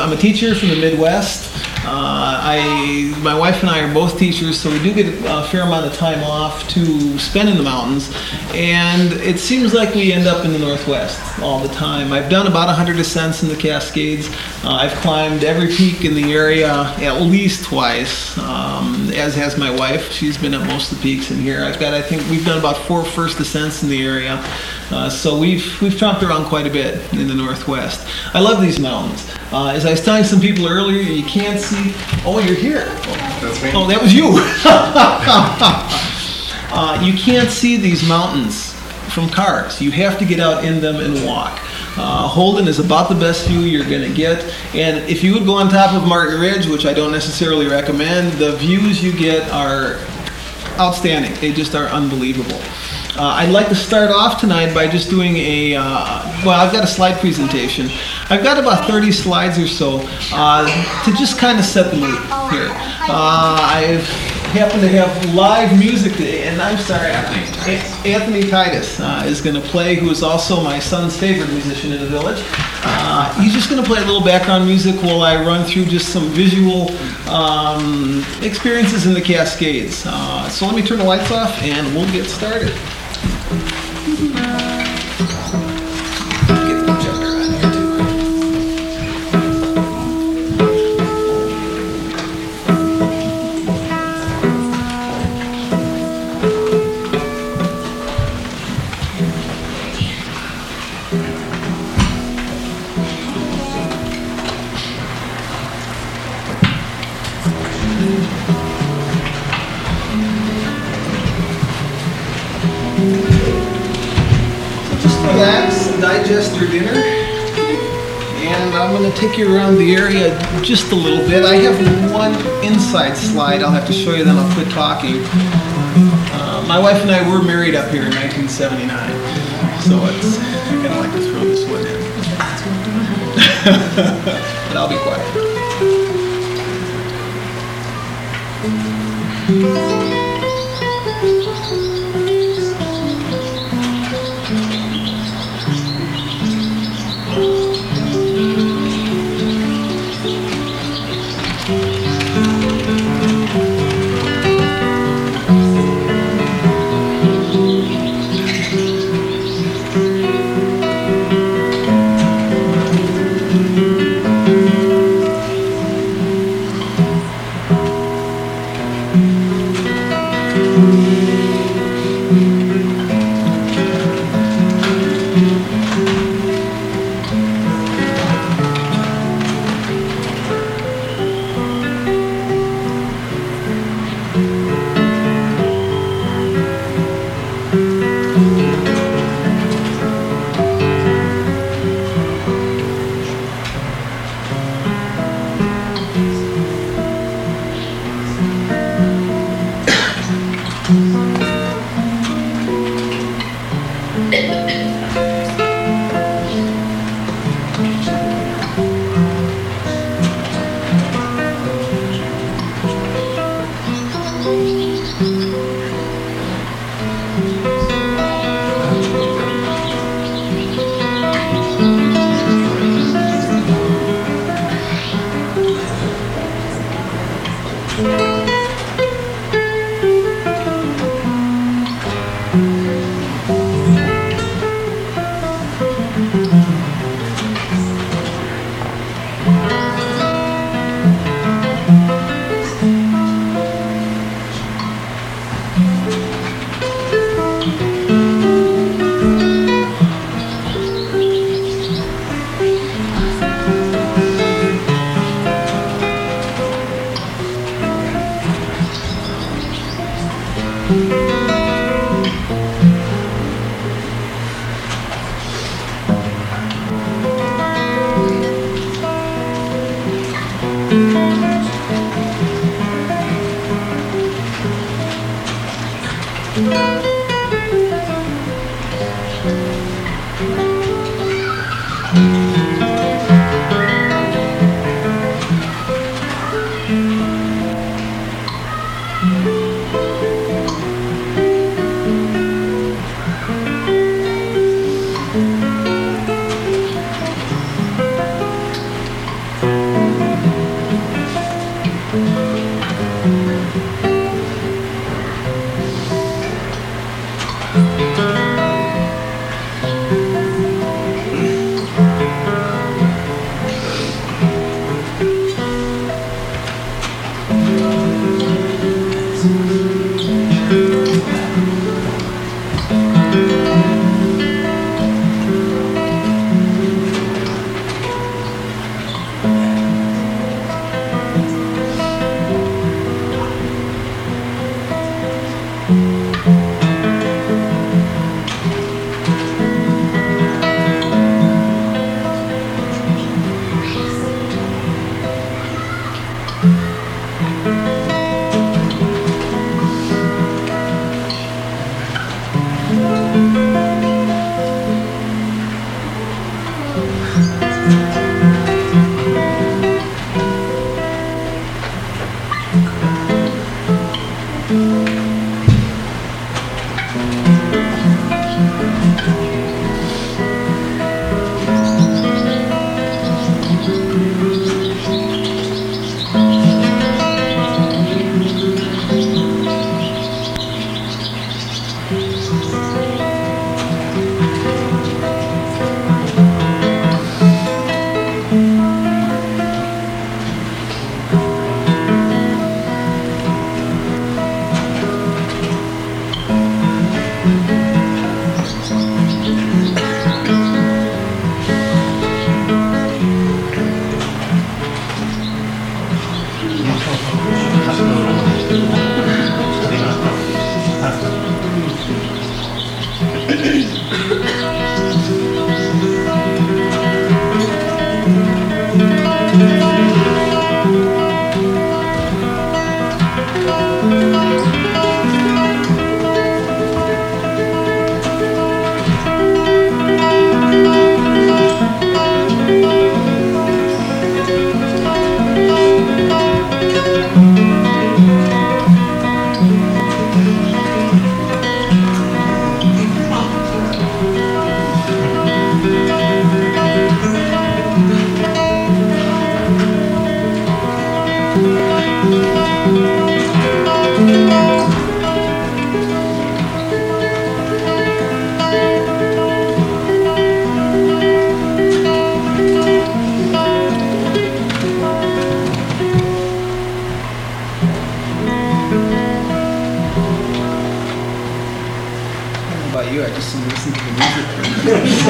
I'm a teacher from the Midwest. My wife and I are both teachers, so we do get a fair amount of time off to spend in the mountains. And it seems like we end up in the Northwest all the time. I've done about 100 ascents in the Cascades. I've climbed every peak in the area at least twice, as has my wife. She's been at most of the peaks in here. I think we've done about 4 first ascents in the area. So we've tromped around quite a bit in the Northwest. I love these mountains. As I was telling some people earlier, you can't see. Oh, you're here. That's me. Oh, that was you. You can't see these mountains from cars. You have to get out in them and walk. Holden is about the best view you're going to get. And if you would go on top of Martin Ridge, which I don't necessarily recommend, the views you get are outstanding. They just are unbelievable. I'd like to start off tonight by just doing I've got a slide presentation. I've got about 30 slides or so to just kind of set the mood here. I've happened to have live music today, and I'm sorry, Anthony Titus is going to play, who is also my son's favorite musician in the village. He's just going to play a little background music while I run through just some visual experiences in the Cascades. So let me turn the lights off and we'll get started. Get the projector on here too. Relax, digest your dinner, and I'm going to take you around the area just a little bit. I have one inside slide I'll have to show you, then I'll quit talking. My wife and I were married up here in 1979, so I kind of like to throw this one in. But I'll be quiet.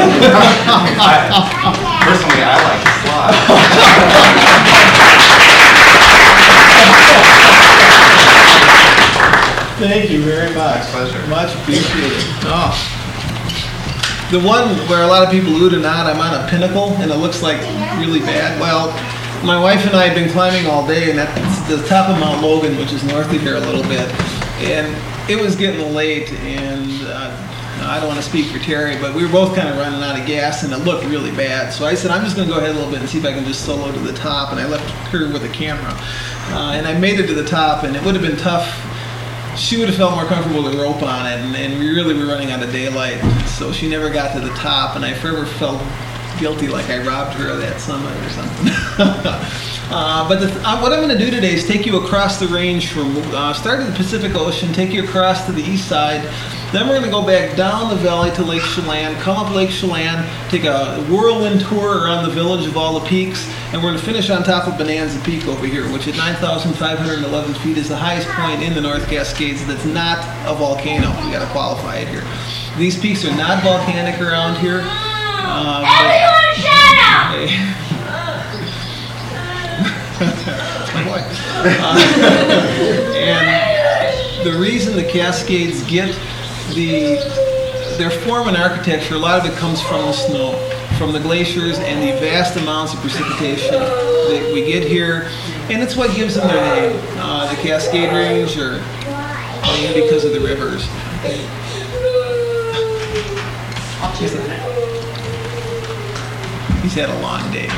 Personally, I like to slide. Thank you very much. My pleasure. Much appreciated. Oh. The one where a lot of people ooh and ah, I'm on a pinnacle and it looks like really bad. Well, my wife and I have been climbing all day, and that's the top of Mount Logan, which is north of here a little bit. And it was getting late, and I don't want to speak for Terry, but we were both kind of running out of gas, and it looked really bad. So I said, I'm just going to go ahead a little bit and see if I can just solo to the top. And I left her with a camera. And I made it to the top, and it would have been tough. She would have felt more comfortable with a rope on it, and we really were running out of daylight. So she never got to the top, and I forever felt guilty, like I robbed her of that summit or something. But what I'm going to do today is take you across the range from start at the Pacific Ocean, take you across to the east side. Then we're going to go back down the valley to Lake Chelan, come up Lake Chelan, take a whirlwind tour around the village of all the peaks, and we're going to finish on top of Bonanza Peak over here, which at 9,511 feet is the highest point in the North Cascades that's not a volcano. We got to qualify it here. These peaks are not volcanic around here. Everyone shut up! That's my boy. And the reason the Cascades get their form and architecture, a lot of it comes from the snow, from the glaciers and the vast amounts of precipitation that we get here, and it's what gives them their name. The Cascade Range are named because of the rivers. He's had a long day.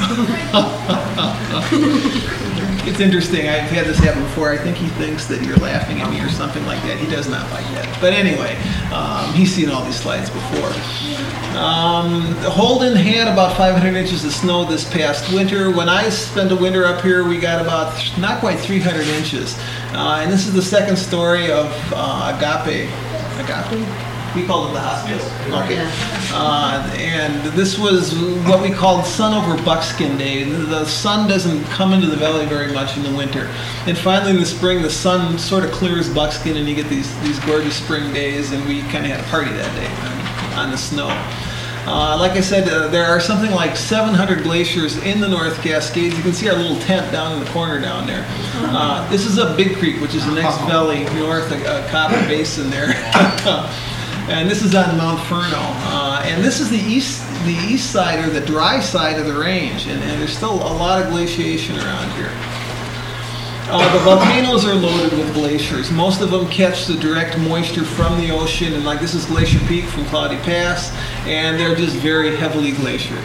It's interesting. I've had this happen before. I think he thinks that you're laughing at me or something like that. He does not like that. But anyway, he's seen all these slides before. Holden had about 500 inches of snow this past winter. When I spent a winter up here, we got about not quite 300 inches. And this is the second story of Agape? We called it the hospital. Okay. And this was what we called sun over buckskin day. The sun doesn't come into the valley very much in the winter. And finally in the spring, the sun sort of clears buckskin and you get these gorgeous spring days, and we kind of had a party that day on the snow. Like I said, there are something like 700 glaciers in the North Cascades. You can see our little tent down in the corner down there. This is up Big Creek, which is the next valley north of Copper Basin there. And this is on Mount Furno. And this is the east side, or the dry side of the range. And there's still a lot of glaciation around here. The volcanoes are loaded with glaciers. Most of them catch the direct moisture from the ocean. And like this is Glacier Peak from Cloudy Pass. And they're just very heavily glaciered.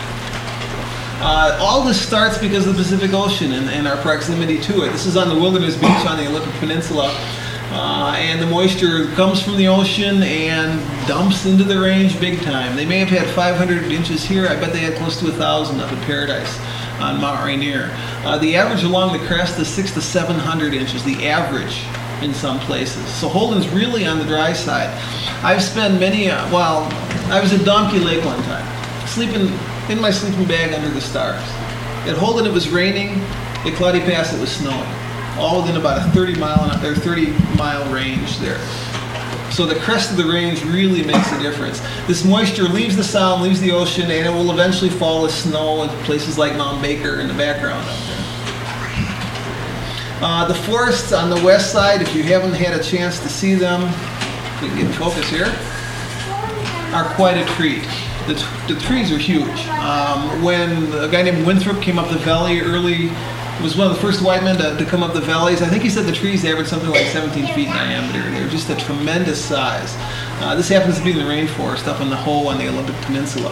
All this starts because of the Pacific Ocean and our proximity to it. This is on the Wilderness Beach on the Olympic Peninsula. And the moisture comes from the ocean and dumps into the range big time. They may have had 500 inches here. I bet they had close to 1,000 up at Paradise on Mount Rainier. The average along the crest is 600 to 700 inches, the average in some places. So Holden's really on the dry side. I've spent many, I was at Donkey Lake one time, sleeping in my sleeping bag under the stars. At Holden it was raining, at Cloudy Pass it was snowing. All within about a 30-mile range there. So the crest of the range really makes a difference. This moisture leaves the sound, leaves the ocean, and it will eventually fall as snow in places like Mount Baker in the background up there. The forests on the west side, if you haven't had a chance to see them, we can get focus here, are quite a treat. The trees are huge. When a guy named Winthrop came up the valley early, was one of the first white men to come up the valleys. I think he said the trees averaged something like 17 feet in diameter. They're just a tremendous size. This happens to be in the rainforest up in the Hoh on the Olympic Peninsula.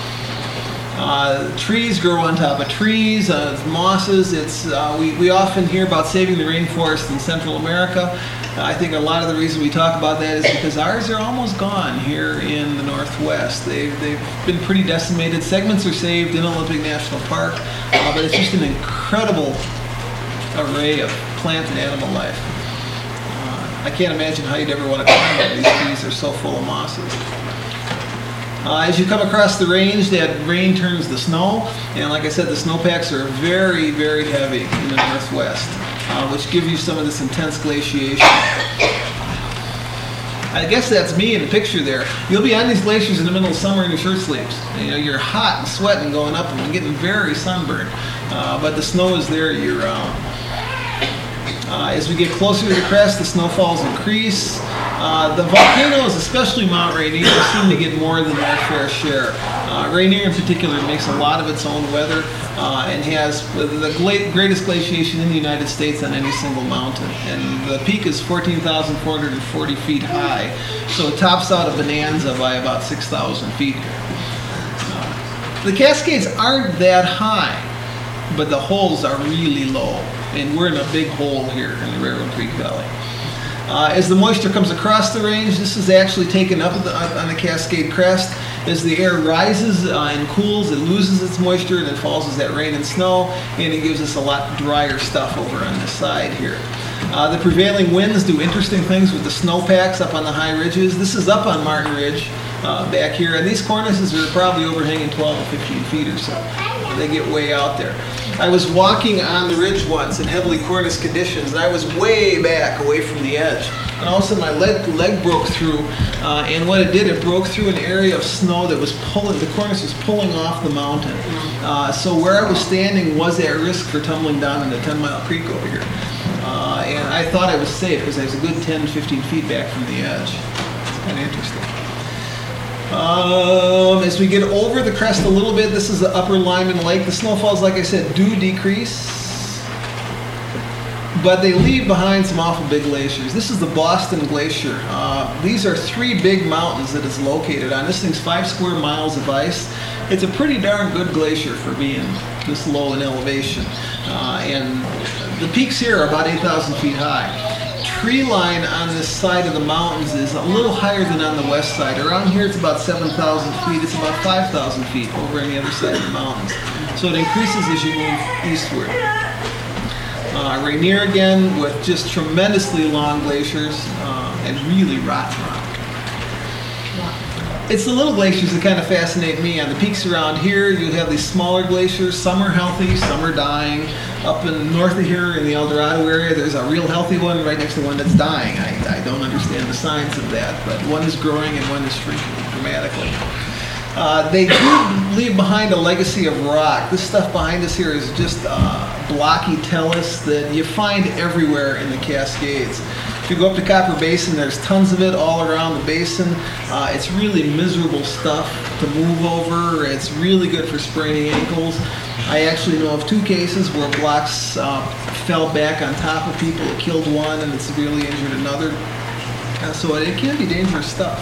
Trees grow on top of trees, mosses. We often hear about saving the rainforest in Central America. I think a lot of the reason we talk about that is because ours are almost gone here in the Northwest. They've been pretty decimated. Segments are saved in Olympic National Park, but it's just an incredible array of plant and animal life. I can't imagine how you'd ever want to climb up these trees. They're so full of mosses. As you come across the range, that rain turns to snow, and like I said, the snowpacks are very, very heavy in the Northwest, which gives you some of this intense glaciation. I guess that's me in the picture there. You'll be on these glaciers in the middle of summer in your shirt sleeves. You know, you're hot and sweating going up them and getting very sunburned. But the snow is there year round. As we get closer to the crest, the snowfalls increase. The volcanoes, especially Mount Rainier, seem to get more than their fair share. Rainier in particular makes a lot of its own weather and has the greatest glaciation in the United States on any single mountain. And the peak is 14,440 feet high, so it tops out a Bonanza by about 6,000 feet. The Cascades aren't that high, but the holes are really low, and we're in a big hole here in the Railroad Creek Valley. As the moisture comes across the range, this is actually taken up on the Cascade crest. As the air rises and cools, it loses its moisture and it falls as that rain and snow, and it gives us a lot drier stuff over on this side here. The prevailing winds do interesting things with the snowpacks up on the high ridges. This is up on Martin Ridge back here, and these cornices are probably overhanging 12 or 15 feet or so. They get way out there. I was walking on the ridge once in heavily cornice conditions, and I was way back away from the edge. And all of a sudden my leg broke through, and what it did, it broke through an area of snow that was pulling, the cornice was pulling off the mountain. So where I was standing was at risk for tumbling down into 10 Mile Creek over here. And I thought I was safe because I was a good 10, 15 feet back from the edge. It's kind of interesting. As we get over the crest a little bit, this is the upper Lyman Lake. The snowfalls, like I said, do decrease, but they leave behind some awful big glaciers. This is the Boston Glacier. These are 3 big mountains that it's located on. This thing's 5 square miles of ice. It's a pretty darn good glacier for being this low in elevation. And the peaks here are about 8,000 feet high. Tree line on this side of the mountains is a little higher than on the west side. Around here it's about 7,000 feet. It's about 5,000 feet over on the other side of the mountains. So it increases as you move eastward. Rainier again with just tremendously long glaciers and really rotten rock. It's the little glaciers that kind of fascinate me. On the peaks around here, you have these smaller glaciers. Some are healthy, some are dying. Up in north of here in the El Dorado area, there's a real healthy one right next to one that's dying. I don't understand the science of that, but one is growing and one is shrinking dramatically. They do leave behind a legacy of rock. This stuff behind us here is just blocky talus that you find everywhere in the Cascades. If you go up to Copper Basin, there's tons of it all around the basin. It's really miserable stuff to move over. It's really good for spraining ankles. I actually know of 2 cases where blocks fell back on top of people. It killed one and it severely injured another. So it can be dangerous stuff.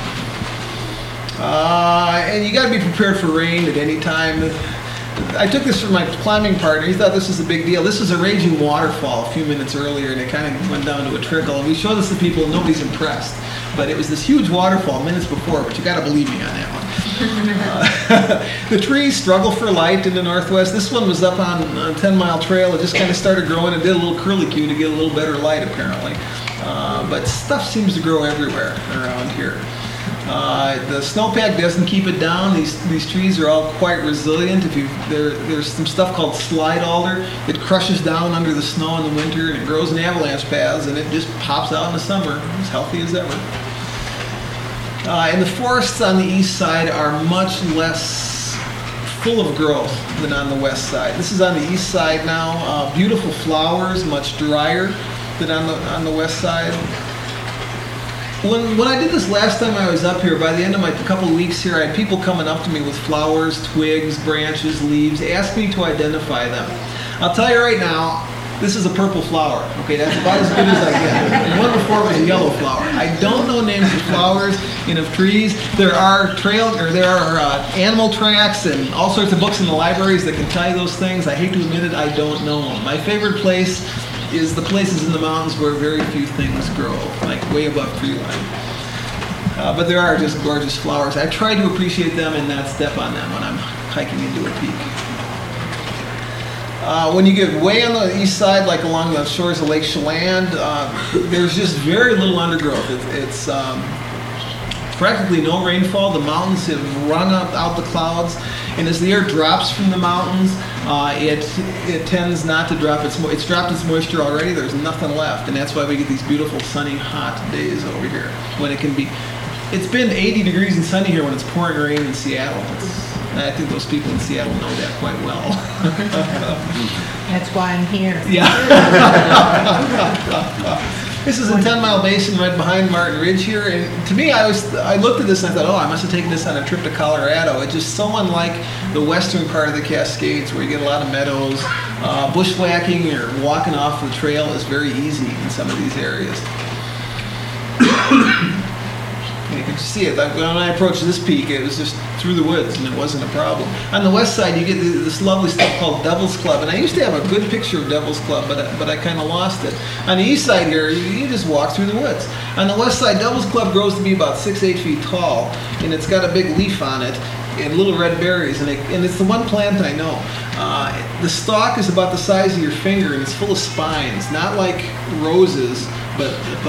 And you got to be prepared for rain at any time. I took this from my climbing partner. He thought this was a big deal. This was a raging waterfall a few minutes earlier, and it kind of went down to a trickle. And we showed this to people, and nobody's impressed. But it was this huge waterfall minutes before, but you got to believe me on that one. The trees struggle for light in the northwest. This one was up on a 10-mile trail. It just kind of started growing and did a little curlicue to get a little better light, apparently. But stuff seems to grow everywhere around here. The snowpack doesn't keep it down. These trees are all quite resilient. There's some stuff called slide alder that crushes down under the snow in the winter, and it grows in avalanche paths, and it just pops out in the summer, as healthy as ever. And the forests on the east side are much less full of growth than on the west side. This is on the east side now. Beautiful flowers, much drier than on the west side. When I did this last time I was up here, by the end of my couple of weeks here, I had people coming up to me with flowers, twigs, branches, leaves, ask me to identify them. I'll tell you right now, this is a purple flower. Okay, that's about as good as I get. The one before was a yellow flower. I don't know names of flowers and of trees. There are animal tracks and all sorts of books in the libraries that can tell you those things. I hate to admit it, I don't know them. My favorite place is the places in the mountains where very few things grow, like way above tree line. But there are just gorgeous flowers. I try to appreciate them and not step on them when I'm hiking into a peak. When you get way on the east side, like along the shores of Lake Chelan, there's just very little undergrowth. It's practically no rainfall. The mountains have wrung out the clouds, And as the air drops from the mountains, it tends not to drop it's dropped its moisture already. There's nothing left, and that's why we get these beautiful sunny, hot days over here. When it can be, it's been 80 degrees and sunny here when it's pouring rain in Seattle. I think those people in Seattle know that quite well. That's why I'm here. Yeah. This is a 10-mile basin right behind Martin Ridge here, and to me, I looked at this and I thought, oh, I must have taken this on a trip to Colorado. It's just so unlike the western part of the Cascades, where you get a lot of meadows. Bushwhacking or walking off the trail is very easy in some of these areas. You can see it. When I approached this peak, it was just through the woods, and it wasn't a problem. On the west side, you get this lovely stuff called Devil's Club, and I used to have a good picture of Devil's Club, but I kind of lost it. On the east side here, you just walk through the woods. On the west side, Devil's Club grows to be about 6-8 feet tall, and it's got a big leaf on it and little red berries, and it's the one plant I know. The stalk is about the size of your finger, and it's full of spines, not like roses, but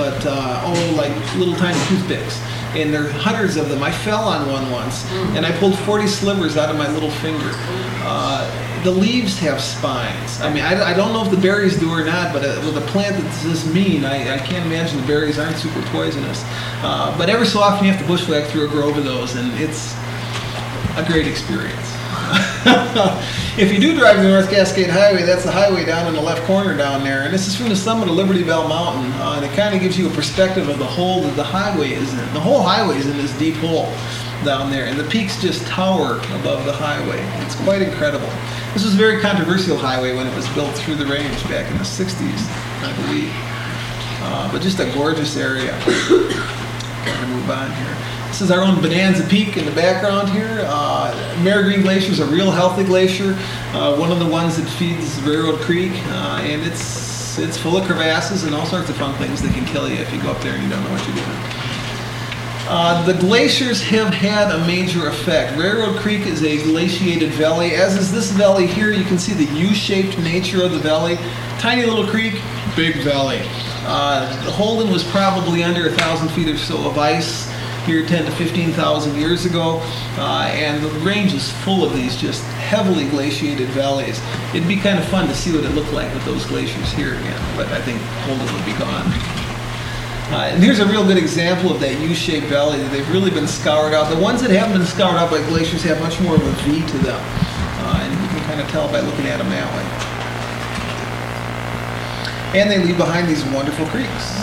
like little tiny toothpicks. And there are hundreds of them. I fell on one once, and I pulled 40 slivers out of my little finger. The leaves have spines. I mean, I don't know if the berries do or not, but with a plant that's this mean, I can't imagine the berries aren't super poisonous. But every so often you have to bushwhack through a grove of those, and it's a great experience. If you do drive the North Cascade Highway, that's the highway down in the left corner down there, and this is from the summit of Liberty Bell Mountain, and it kind of gives you a perspective of the hole that the highway is in. The whole highway is in this deep hole down there, and the peaks just tower above the highway. It's quite incredible. This was a very controversial highway when it was built through the range back in the 60s, I believe. But just a gorgeous area. Got to move on here. This is our own Bonanza Peak in the background here. Mare Green Glacier is a real healthy glacier, one of the ones that feeds Railroad Creek, and it's full of crevasses and all sorts of fun things that can kill you if you go up there and you don't know what you're doing. The glaciers have had a major effect. Railroad Creek is a glaciated valley, as is this valley here. You can see the U-shaped nature of the valley. Tiny little creek, big valley. Holden was probably under 1,000 feet or so of ice here 10 to 15,000 years ago, and the range is full of these just heavily glaciated valleys. It'd be kind of fun to see what it looked like with those glaciers here again, but I think Holden would be gone. And here's a real good example of that U-shaped valley that they've really been scoured out. The ones that haven't been scoured out by glaciers have much more of a V to them, and you can kind of tell by looking at them that way. And they leave behind these wonderful creeks.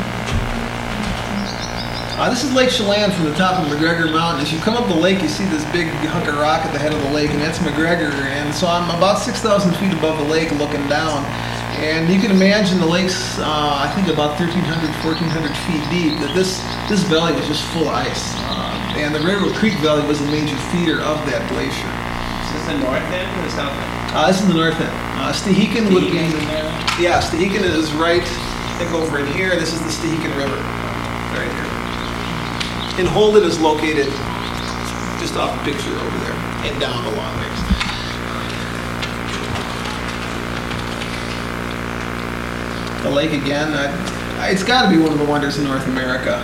This is Lake Chelan from the top of McGregor Mountain. As you come up the lake, you see this big hunk of rock at the head of the lake, and that's McGregor. And so I'm about 6,000 feet above the lake looking down. And you can imagine the lake's, I think, about 1,300, 1,400 feet deep, that this valley was just full of ice. And the Railroad Creek Valley was a major feeder of that glacier. Is this the north end or the south end? This is the north end. Stehekin would be... Yeah, Stehekin is right, I think, over in here. This is the Stehekin River, right here. And Holden is located just off the picture over there and down a long ways. The lake again, it's got to be one of the wonders of North America.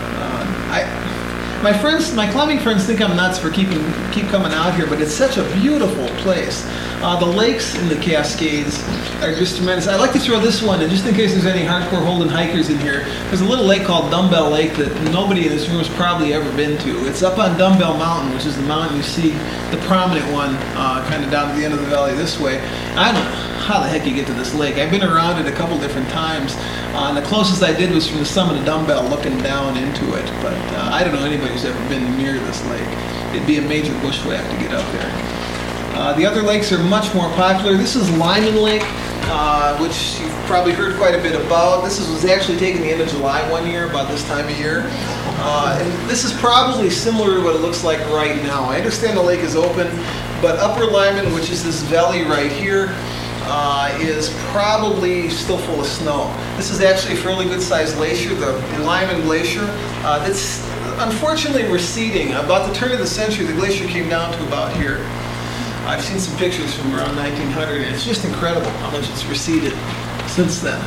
My climbing friends think I'm nuts for keep coming out here, but it's such a beautiful place. The lakes in the Cascades are just tremendous. I'd like to throw this one in, just in case there's any hardcore Holden hikers in here. There's a little lake called Dumbbell Lake that nobody in this room has probably ever been to. It's up on Dumbbell Mountain, which is the mountain you see, the prominent one, kind of down at the end of the valley this way. I don't know how the heck you get to this lake. I've been around it a couple different times. And the closest I did was from the summit of Dumbbell looking down into it. But I don't know anybody who's ever been near this lake. It'd be a major bushwhack to get up there. The other lakes are much more popular. This is Lyman Lake, which you've probably heard quite a bit about. This was actually taken the end of July one year, about this time of year. And this is probably similar to what it looks like right now. I understand the lake is open, but Upper Lyman, which is this valley right here, is probably still full of snow. This is actually a fairly good-sized glacier, the Lyman Glacier. That's unfortunately receding. About the turn of the century, the glacier came down to about here. I've seen some pictures from around 1900, and it's just incredible how much it's receded since then.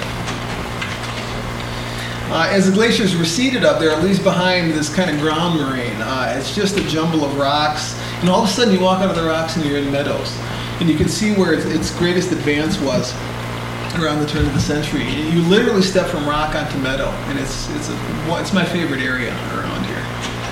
As the glaciers receded up there, it leaves behind this kind of ground moraine. It's just a jumble of rocks. And all of a sudden you walk out of the rocks and you're in meadows. And you can see where its greatest advance was around the turn of the century. You literally step from rock onto meadow, and it's my favorite area around here.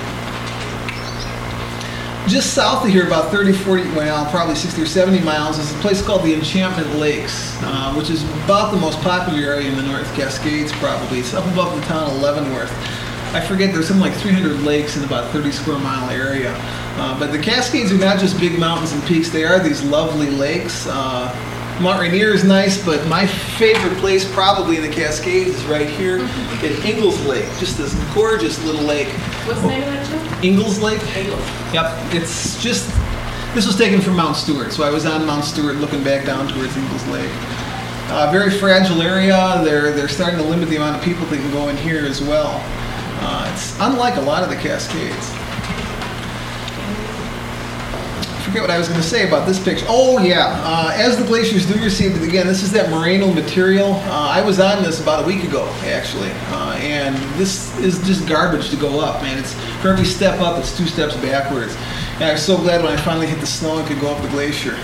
Just south of here, about 30, 40, well, probably 60 or 70 miles, is a place called the Enchantment Lakes, which is about the most popular area in the North Cascades, probably. It's up above the town of Leavenworth. I forget, there's something like 300 lakes in about 30 square mile area. But the Cascades are not just big mountains and peaks, they are these lovely lakes. Mount Rainier is nice, but my favorite place probably in the Cascades is right here at Ingalls Lake. Just this gorgeous little lake. What's the name of that too? Ingalls Lake? Ingalls. Yep, it's just, this was taken from Mount Stewart, so I was on Mount Stewart looking back down towards Ingalls Lake. Very fragile area. They're starting to limit the amount of people that can go in here as well. It's unlike a lot of the Cascades. I forget what I was going to say about this picture. Oh yeah, as the glaciers do recede, again, this is that morainal material. I was on this about a week ago, actually, and this is just garbage to go up, man. It's for every step up, it's 2 steps backwards. And I was so glad when I finally hit the snow and could go up the glacier.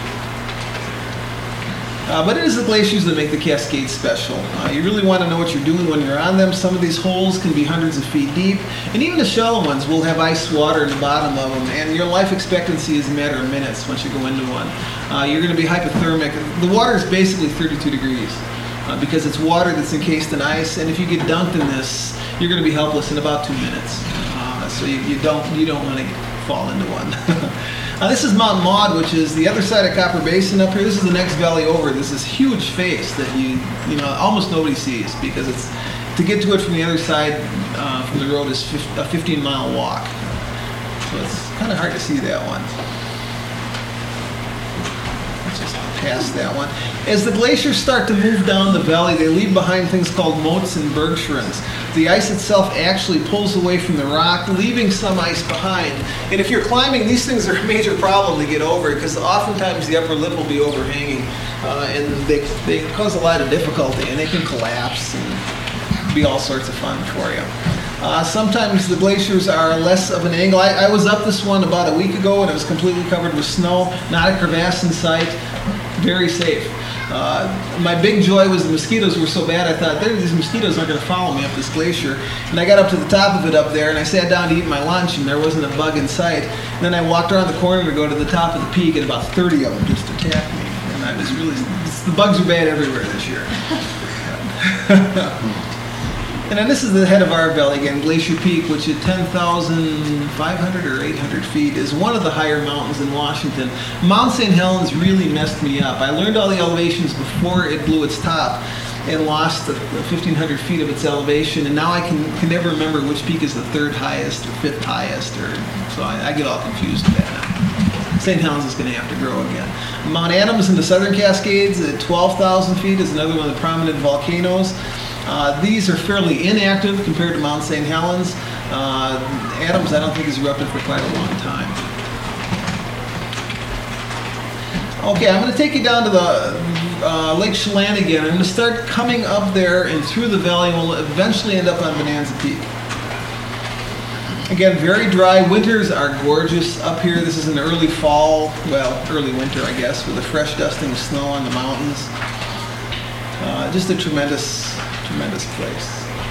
But it is the glaciers that make the Cascades special. You really want to know what you're doing when you're on them. Some of these holes can be hundreds of feet deep, and even the shallow ones will have ice water in the bottom of them, and your life expectancy is a matter of minutes once you go into one. You're going to be hypothermic. The water is basically 32 degrees because it's water that's encased in ice, and if you get dunked in this, you're going to be helpless in about 2 minutes. So you don't want to fall into one. This is Mount Maud, which is the other side of Copper Basin up here. This is the next valley over. There's this huge face that you almost nobody sees because it's to get to it from the other side from the road is a 15-mile walk. So it's kind of hard to see that one. Let's just pass that one. As the glaciers start to move down the valley, they leave behind things called moats and bergschrunds. The ice itself actually pulls away from the rock, leaving some ice behind. And if you're climbing, these things are a major problem to get over because oftentimes the upper lip will be overhanging and they cause a lot of difficulty and they can collapse and be all sorts of fun for you. Sometimes the glaciers are less of an angle. I was up this one about a week ago and it was completely covered with snow, not a crevasse in sight, very safe. My big joy was the mosquitoes were so bad I thought these mosquitoes aren't going to follow me up this glacier. And I got up to the top of it up there and I sat down to eat my lunch and there wasn't a bug in sight. And then I walked around the corner to go to the top of the peak and about 30 of them just attacked me. And I was really, the bugs are bad everywhere this year. And then this is the head of our valley again, Glacier Peak, which at 10,500 or 800 feet is one of the higher mountains in Washington. Mount St. Helens really messed me up. I learned all the elevations before it blew its top and lost the 1,500 feet of its elevation, and now I can never remember which peak is the 3rd highest or 5th highest, so I get all confused with that now. St. Helens is going to have to grow again. Mount Adams in the Southern Cascades at 12,000 feet is another one of the prominent volcanoes. These are fairly inactive compared to Mount St. Helens. Adams, I don't think, has erupted for quite a long time. Okay, I'm going to take you down to the Lake Chelan again. I'm going to start coming up there and through the valley, and we'll eventually end up on Bonanza Peak. Again, very dry. Winters are gorgeous up here. This is an early fall, well, early winter, I guess, with a fresh dusting of snow on the mountains. Just a tremendous place.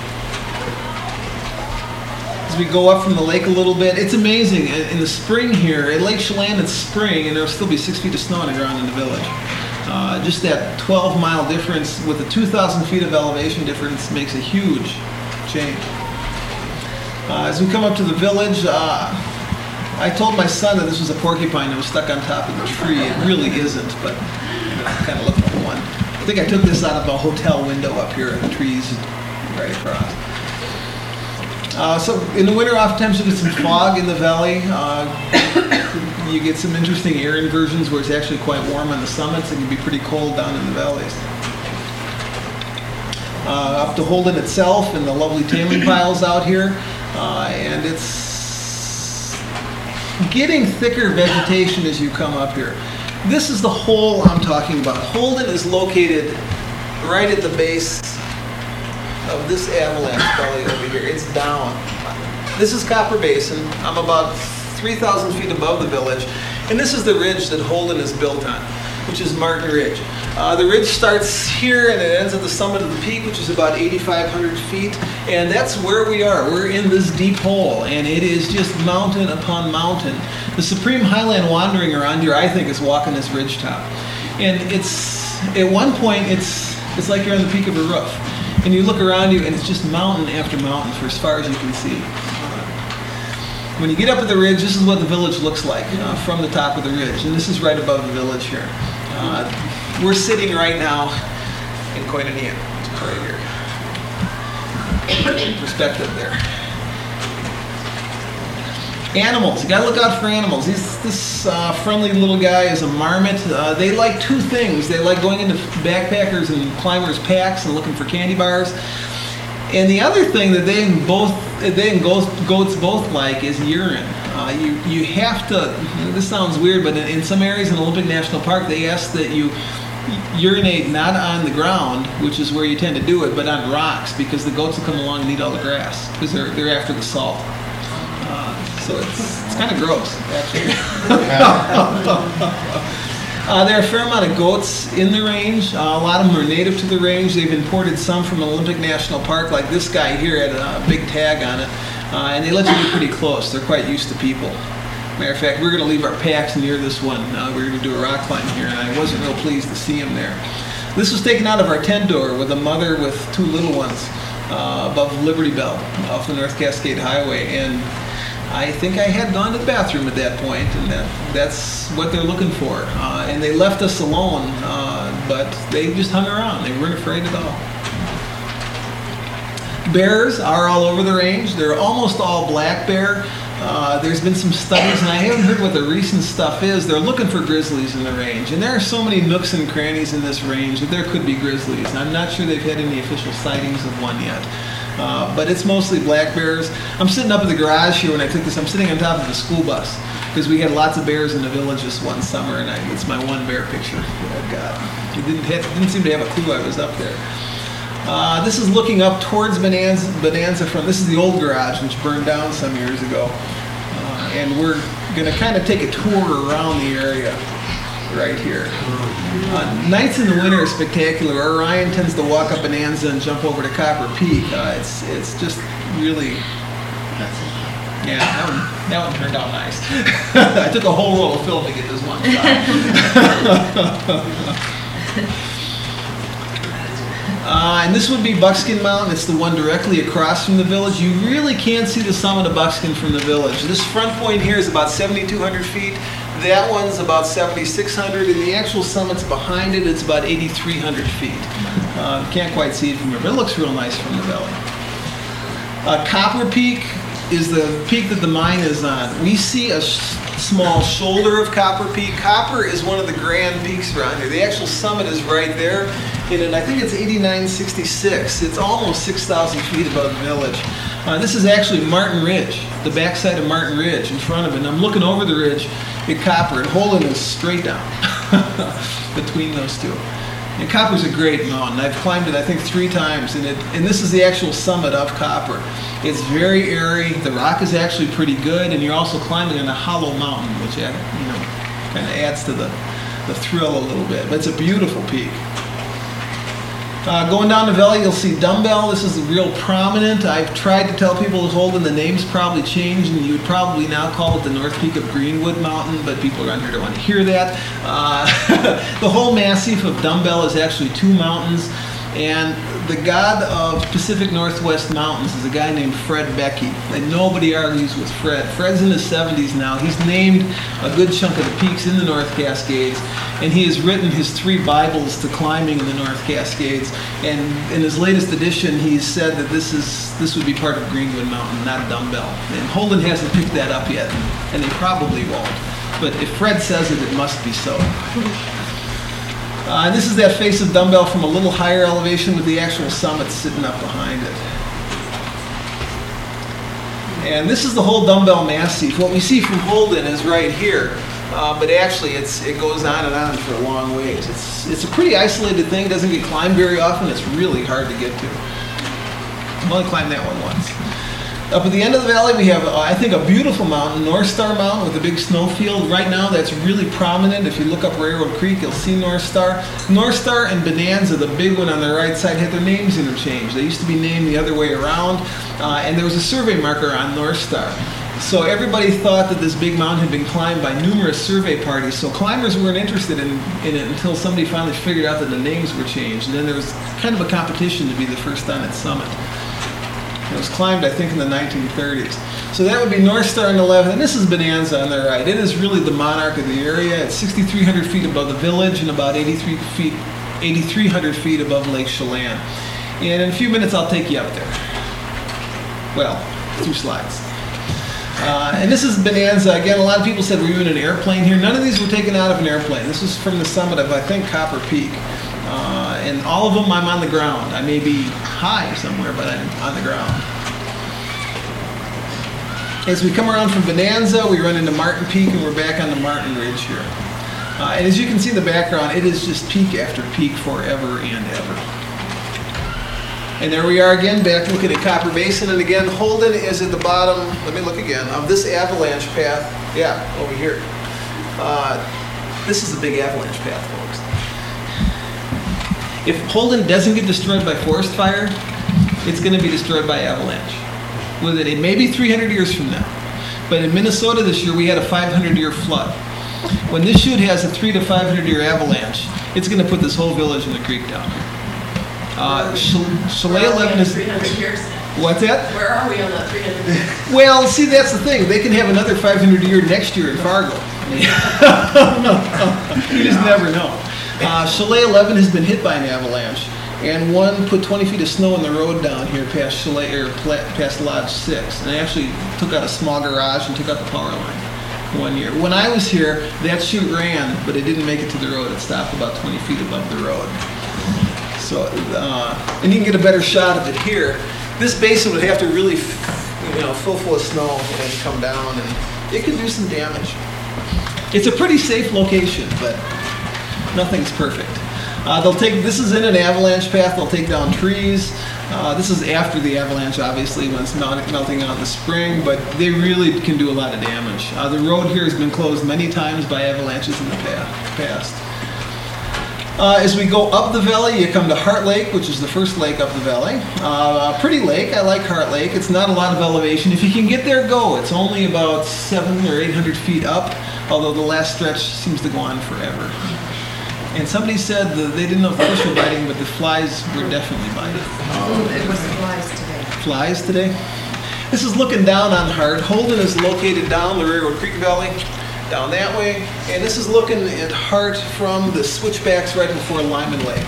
As we go up from the lake a little bit, it's amazing. In the spring here, at Lake Chelan, it's spring, and there'll still be 6 feet of snow on the ground in the village. Just that 12-mile difference with the 2,000 feet of elevation difference makes a huge change. As we come up to the village, I told my son that this was a porcupine that was stuck on top of the tree. It really isn't, but it kind of looked like one. I think I took this out of a hotel window up here in the trees right across. So in the winter, oftentimes you get some fog in the valley. You get some interesting air inversions where it's actually quite warm on the summits. It can be pretty cold down in the valleys. Up to Holden itself and the lovely tailing piles out here. And it's getting thicker vegetation as you come up here. This is the hole I'm talking about. Holden is located right at the base of this avalanche gully over here. It's down. This is Copper Basin. I'm about 3,000 feet above the village. And this is the ridge that Holden is built on, which is Martin Ridge. The ridge starts here and it ends at the summit of the peak, which is about 8,500 feet. And that's where we are. We're in this deep hole, and it is just mountain upon mountain. The Supreme Highland Wandering around here, I think, is walking this ridge top. And it's, at one point, it's like you're on the peak of a roof. And you look around you, and it's just mountain after mountain for as far as you can see. When you get up at the ridge, this is what the village looks like from the top of the ridge. And this is right above the village here. We're sitting right now in Koinonia, right here. Perspective there. Animals, you gotta look out for animals. This friendly little guy is a marmot. They like two things. They like going into backpackers and climbers packs and looking for candy bars. And the other thing that they and goats both like is urine. You have to, this sounds weird, but in some areas in Olympic National Park, they ask that you urinate not on the ground, which is where you tend to do it, but on rocks, because the goats will come along and eat all the grass, because they're after the salt. So it's kind of gross, actually. There are a fair amount of goats in the range. A lot of them are native to the range. They've imported some from Olympic National Park, like this guy here had a big tag on it. And they let you get pretty close. They're quite used to people. Matter of fact, we're going to leave our packs near this one. We're going to do a rock climb here, and I wasn't real pleased to see him there. This was taken out of our tent door with a mother with two little ones above Liberty Bell off the North Cascade Highway. And I think I had gone to the bathroom at that point, and that's what they're looking for. And they left us alone, but they just hung around. They weren't afraid at all. Bears are all over the range. They're almost all black bear. There's been some studies, and I haven't heard what the recent stuff is. They're looking for grizzlies in the range, and there are so many nooks and crannies in this range that there could be grizzlies. And I'm not sure they've had any official sightings of one yet. But it's mostly black bears. I'm sitting up in the garage here when I took this. I'm sitting on top of the school bus because we had lots of bears in the village this one summer, and it's my one bear picture that I've got. It didn't seem to have a clue I was up there. This is looking up towards Bonanza from, this is the old garage, which burned down some years ago. And we're going to kind of take a tour around the area right here. Nights in the winter are spectacular. Orion tends to walk up Bonanza and jump over to Copper Peak. It's just really, yeah, that one turned out nice. I took a whole roll of film to get this one shot. And this would be Buckskin Mountain. It's the one directly across from the village. You really can't see the summit of Buckskin from the village. This front point here is about 7,200 feet. That one's about 7,600, and the actual summit's behind it. It's about 8,300 feet. Can't quite see it from here, but it looks real nice from the valley. Copper Peak is the peak that the mine is on. We see a small shoulder of Copper Peak. Copper is one of the grand peaks around here. The actual summit is right there, and I think it's 8,966. It's almost 6,000 feet above the village. This is actually Martin Ridge, the backside of Martin Ridge in front of it. And I'm looking over the ridge at Copper, and Holden is straight down between those two. And Copper's a great mountain. I've climbed it, I think, 3 times, and this is the actual summit of Copper. It's very airy. The rock is actually pretty good, and you're also climbing in a hollow mountain, which kind of adds to the thrill a little bit. But it's a beautiful peak. Going down the valley, you'll see Dumbbell. This is real prominent. I've tried to tell people at Holden the name's probably changed, and you would probably now call it the North Peak of Greenwood Mountain, but people around here don't want to hear that. The whole massif of Dumbbell is actually 2 mountains, and the god of Pacific Northwest Mountains is a guy named Fred Beckey, and nobody argues with Fred. Fred's in his 70s now. He's named a good chunk of the peaks in the North Cascades, and he has written his 3 Bibles to climbing in the North Cascades. And in his latest edition, he's said that this would be part of Greenwood Mountain, not Dumbbell. And Holden hasn't picked that up yet, and they probably won't. But if Fred says it, it must be so. And this is that face of Dumbbell from a little higher elevation with the actual summit sitting up behind it. And this is the whole Dumbbell massif. What we see from Holden is right here, but actually it goes on and on for a long ways. It's a pretty isolated thing. It doesn't get climbed very often. It's really hard to get to. I've only climbed that one once. Up at the end of the valley, we have, I think, a beautiful mountain, North Star Mountain with a big snowfield. Right now, that's really prominent. If you look up Railroad Creek, you'll see North Star. North Star and Bonanza, the big one on the right side, had their names interchanged. They used to be named the other way around, and there was a survey marker on North Star. So everybody thought that this big mountain had been climbed by numerous survey parties, so climbers weren't interested in it until somebody finally figured out that the names were changed. And then there was kind of a competition to be the first on its summit. It was climbed, I think, in the 1930s. So that would be North Star on the left, and this is Bonanza on the right. It is really the monarch of the area. It's 6,300 feet above the village and about 8,300 feet above Lake Chelan. And in a few minutes, I'll take you up there. Well, 2 slides. And this is Bonanza. Again, a lot of people said, were you in an airplane here? None of these were taken out of an airplane. This was from the summit of, I think, Copper Peak. And all of them, I'm on the ground. I may be high somewhere, but I'm on the ground. As we come around from Bonanza, we run into Martin Peak, and we're back on the Martin Ridge here. And as you can see in the background, it is just peak after peak forever and ever. And there we are again, back looking at Copper Basin. And again, Holden is at the bottom, let me look again, of this avalanche path. Yeah, over here. This is a big avalanche path, folks. If Holden doesn't get destroyed by forest fire, it's going to be destroyed by avalanche. With it may be 300 years from now. But in Minnesota this year, we had a 500-year flood. When this chute has a 300 to 500-year avalanche, it's going to put this whole village in the creek down here. Chalet 11 is... 300 years. What's that? Where are we on that 300 years? Well, see, that's the thing. They can have another 500 year next year in Fargo. No, you just never know. Chalet 11 has been hit by an avalanche, and one put 20 feet of snow on the road down here past Chalet, or past Lodge 6, and actually took out a small garage and took out the power line one year. When I was here, that chute ran, but it didn't make it to the road. It stopped about 20 feet above the road. So, and you can get a better shot of it here. This basin would have to really, full of snow and come down, and it could do some damage. It's a pretty safe location, but nothing's perfect. This is in an avalanche path. They'll take down trees. This is after the avalanche, obviously, when it's melting out in the spring, but they really can do a lot of damage. The road here has been closed many times by avalanches in the past. As we go up the valley, you come to Heart Lake, which is the first lake up the valley. A pretty lake. I like Heart Lake. It's not a lot of elevation. If you can get there, go. It's only about 700 or 800 feet up, although the last stretch seems to go on forever. And somebody said that they didn't know if fish were biting, but the flies were definitely biting. It was flies today. Flies today? This is looking down on Heart. Holden is located down the Railroad Creek Valley, down that way. And this is looking at Heart from the switchbacks right before Lyman Lake.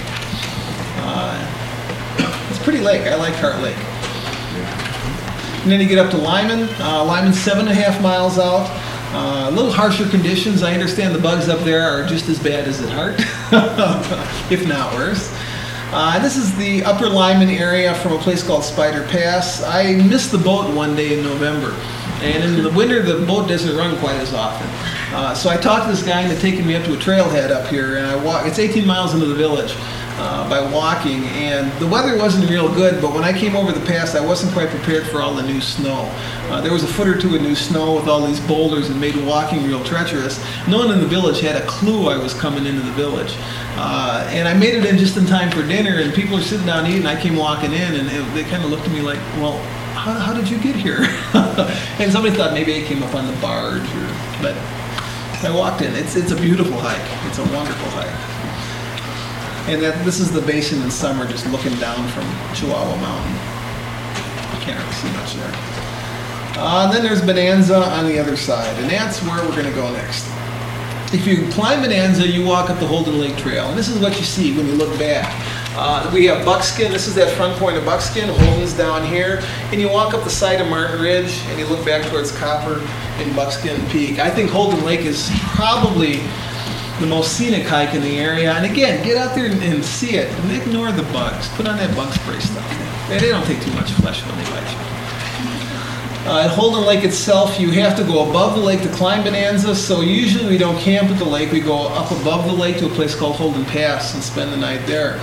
It's a pretty lake. I like Heart Lake. And then you get up to Lyman. Lyman's 7.5 miles out. A little harsher conditions. I understand the bugs up there are just as bad as at Heart, if not worse. This is the upper Lyman area from a place called Spider Pass. I missed the boat one day in November, and in the winter the boat doesn't run quite as often. So I talked to this guy into taking me up to a trailhead up here, and I walk. It's 18 miles into the village by walking, and the weather wasn't real good, but when I came over the pass, I wasn't quite prepared for all the new snow. There was a foot or two of new snow with all these boulders and made walking real treacherous. No one in the village had a clue I was coming into the village. And I made it in just in time for dinner, and people are sitting down eating. I came walking in, and they kind of looked at me like, well, how did you get here? And somebody thought maybe I came up on the barge, but I walked in. It's a beautiful hike. It's a wonderful hike. And this is the basin in summer, just looking down from Chihuahua Mountain. You can't really see much there. Then there's Bonanza on the other side, and that's where we're going to go next. If you climb Bonanza, you walk up the Holden Lake Trail, and this is what you see when you look back. We have Buckskin. This is that front point of Buckskin. Holden's down here, and you walk up the side of Martin Ridge, and you look back towards Copper and Buckskin Peak. I think Holden Lake is probably the most scenic hike in the area. And again, get out there and see it, and ignore the bugs. Put on that bug spray stuff. They don't take too much flesh when they bite you. At Holden Lake itself, you have to go above the lake to climb Bonanza, so usually we don't camp at the lake. We go up above the lake to a place called Holden Pass and spend the night there.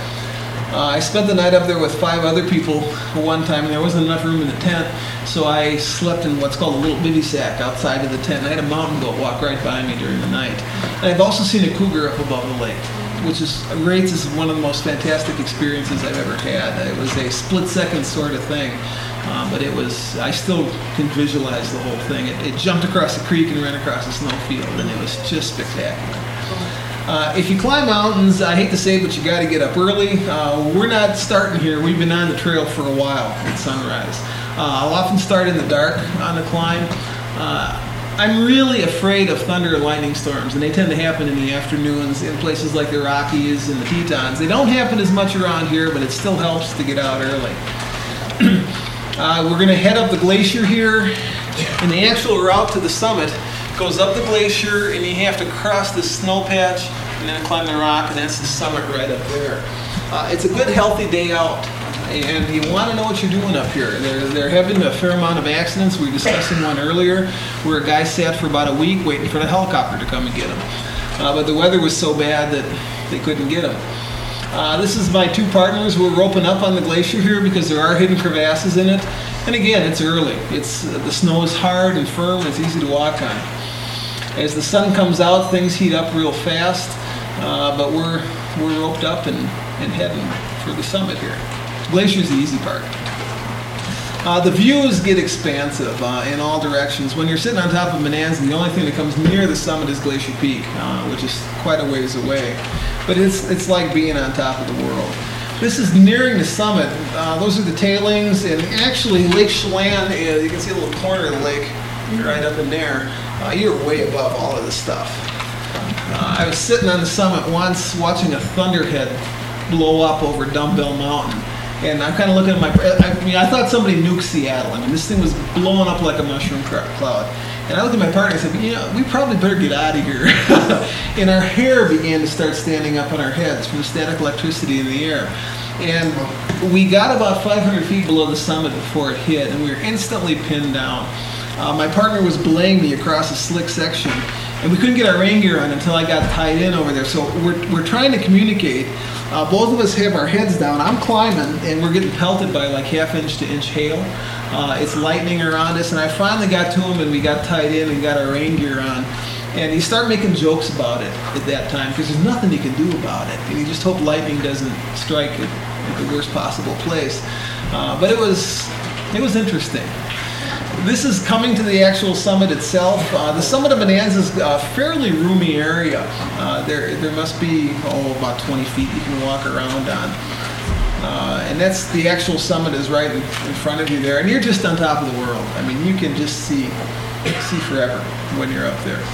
I spent the night up there with 5 other people one time, and there wasn't enough room in the tent, so I slept in what's called a little bivvy sack outside of the tent. And I had a mountain goat walk right by me during the night. And I've also seen a cougar up above the lake, which rates as one of the most fantastic experiences I've ever had. It was a split-second sort of thing, but I still can visualize the whole thing. It jumped across the creek and ran across a snowfield, and it was just spectacular. If you climb mountains, I hate to say it, but you got to get up early. We're not starting here. We've been on the trail for a while at sunrise. I'll often start in the dark on the climb. I'm really afraid of thunder and lightning storms, and they tend to happen in the afternoons in places like the Rockies and the Tetons. They don't happen as much around here, but it still helps to get out early. We're going to head up the glacier here, and the actual route to the summit goes up the glacier, and you have to cross this snow patch and then climb the rock, and that's the summit right up there. It's a good, healthy day out, and you want to know what you're doing up here. There have been a fair amount of accidents. We were discussing one earlier where a guy sat for about a week waiting for the helicopter to come and get him. But the weather was so bad that they couldn't get him. This is my 2 partners. We're roping up on the glacier here because there are hidden crevasses in it. And again, it's early. The snow is hard and firm, and it's easy to walk on. As the sun comes out, things heat up real fast, but we're roped up and heading for the summit here. Glacier's the easy part. The views get expansive in all directions. When you're sitting on top of Bonanza, the only thing that comes near the summit is Glacier Peak, which is quite a ways away. But it's like being on top of the world. This is nearing the summit. Those are the tailings, and actually Lake Chelan, you can see a little corner of the lake right up in there. You're way above all of this stuff. I was sitting on the summit once watching a thunderhead blow up over Dumbbell Mountain. And I'm kind of looking at I thought somebody nuked Seattle. I mean, this thing was blowing up like a mushroom cloud. And I looked at my partner and said, we probably better get out of here. And our hair began to start standing up on our heads from the static electricity in the air. And we got about 500 feet below the summit before it hit, and we were instantly pinned down. My partner was belaying me across a slick section, and we couldn't get our rain gear on until I got tied in over there. So we're trying to communicate. Both of us have our heads down. I'm climbing, and we're getting pelted by like half-inch to inch hail. It's lightning around us, and I finally got to him, and we got tied in and got our rain gear on. And you start making jokes about it at that time because there's nothing you can do about it. And you just hope lightning doesn't strike at the worst possible place. But it was interesting. This is coming to the actual summit itself. The summit of Bonanza is a fairly roomy area. There must be about 20 feet you can walk around on. And that's the actual summit is right in front of you there. And you're just on top of the world. I mean, you can just see forever when you're up there.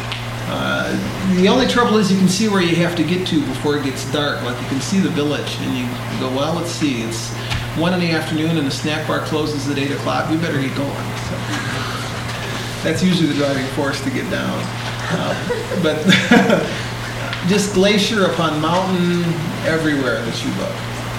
The only trouble is you can see where you have to get to before it gets dark. Like you can see the village, and you go, well, let's see. It's 1 in the afternoon, and the snack bar closes at 8 o'clock. We better get going. So, that's usually the driving force to get down. But just glacier upon mountain everywhere that you look.